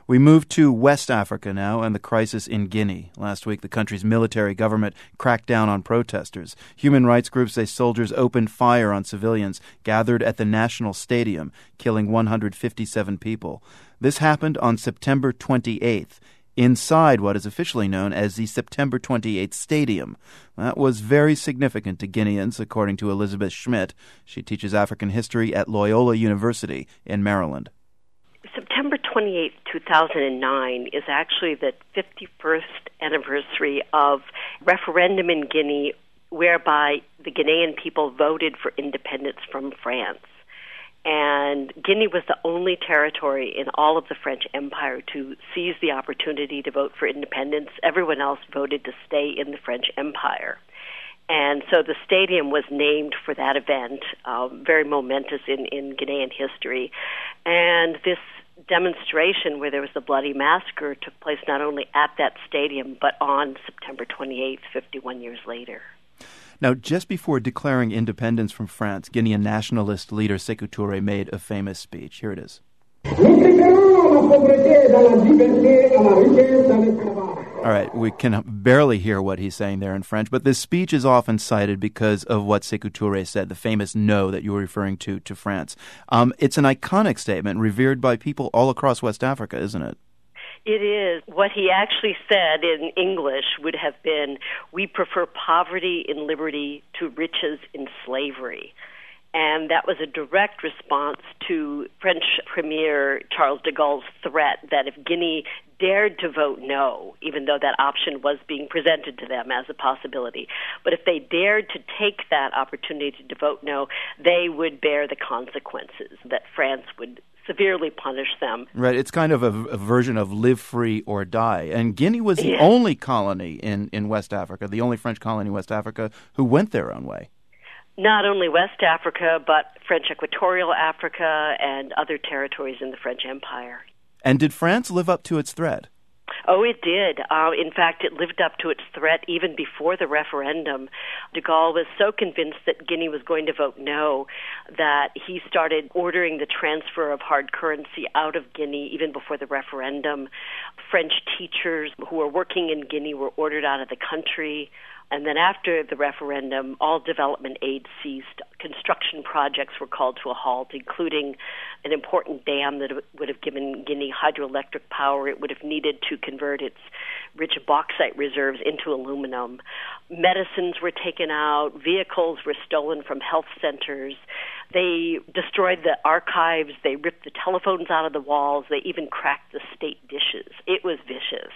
We move to West Africa now and the crisis in Guinea. Last week, the country's military government cracked down on protesters. Human rights groups say soldiers opened fire on civilians gathered at the National Stadium, killing 157 people. This happened on September 28th. Inside what is officially known as the September 28th Stadium. That was very significant to Guineans, according to Elizabeth Schmidt. She teaches African history at Loyola University in Maryland. September 28, 2009 is actually the 51st anniversary of referendum in Guinea whereby the Guinean people voted for independence from France. And Guinea was the only territory in all of the French Empire to seize the opportunity to vote for independence. Everyone else voted to stay in the French Empire. And so the stadium was named for that event, very momentous in Guinean history. And this demonstration where there was the bloody massacre took place not only at that stadium, but on September 28th, 51 years later. Now, just before declaring independence from France, Guinean nationalist leader Sékou Touré made a famous speech. Here it is. All right, we can barely hear what he's saying there in French, but this speech is often cited because of what Sékou Touré said, the famous no that you were referring to France. It's an iconic statement revered by people all across West Africa, isn't it? It is. What he actually said in English would have been, we prefer poverty in liberty to riches in slavery. And that was a direct response to French Premier Charles de Gaulle's threat that if Guinea dared to vote no, even though that option was being presented to them as a possibility, but if they dared to take that opportunity to vote no, they would bear the consequences, that France would severely punish them. Right. It's kind of a version of live free or die. And Guinea was the only colony in West Africa, the only French colony in West Africa, who went their own way. Not only West Africa, but French Equatorial Africa and other territories in the French Empire. And did France live up to its threat? Oh, it did. In fact, it lived up to its threat even before the referendum. De Gaulle was so convinced that Guinea was going to vote no that he started ordering the transfer of hard currency out of Guinea even before the referendum. French teachers who were working in Guinea were ordered out of the country. And then after the referendum, all development aid ceased. Construction projects were called to a halt, including an important dam that would have given Guinea hydroelectric power. It would have needed to convert its rich bauxite reserves into aluminum. Medicines were taken out. Vehicles were stolen from health centers. They destroyed the archives. They ripped the telephones out of the walls. They even cracked the state dishes. It was vicious.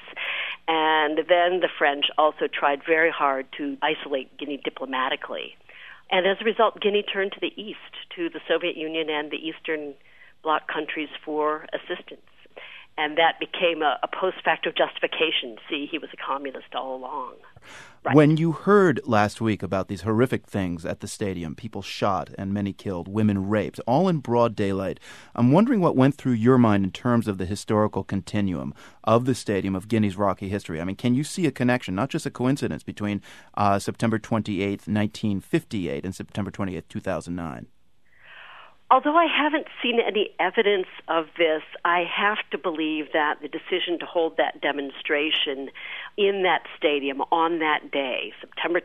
And then the French also tried very hard to isolate Guinea diplomatically. And as a result, Guinea turned to the east, to the Soviet Union and the Eastern Bloc countries for assistance. And that became a post facto justification. See, he was a communist all along. Right. When you heard last week about these horrific things at the stadium, people shot and many killed, women raped, all in broad daylight, I'm wondering what went through your mind in terms of the historical continuum of the stadium, of Guinea's rocky history. I mean, can you see a connection, not just a coincidence, between September 28th, 1958 and September 28th, 2009? Although I haven't seen any evidence of this, I have to believe that the decision to hold that demonstration in that stadium on that day, September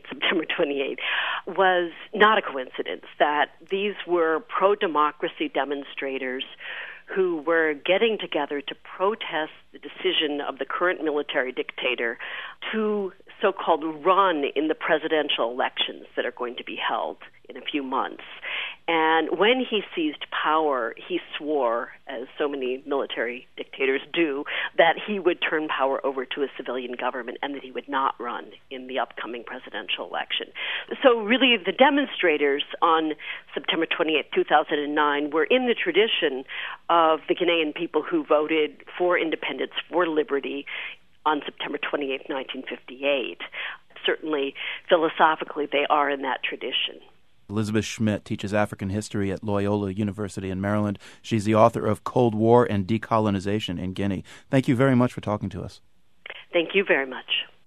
28th, was not a coincidence, that these were pro-democracy demonstrators who were getting together to protest the decision of the current military dictator to so-called run in the presidential elections that are going to be held in a few months. And when he seized power, he swore, as so many military dictators do, that he would turn power over to a civilian government and that he would not run in the upcoming presidential election. So really the demonstrators on September 28, 2009 were in the tradition of the Guinean people who voted for independence, for liberty, on September 28, 1958. Certainly, philosophically, they are in that tradition. Elizabeth Schmidt teaches African history at Loyola University in Maryland. She's the author of Cold War and Decolonization in Guinea. Thank you very much for talking to us. Thank you very much.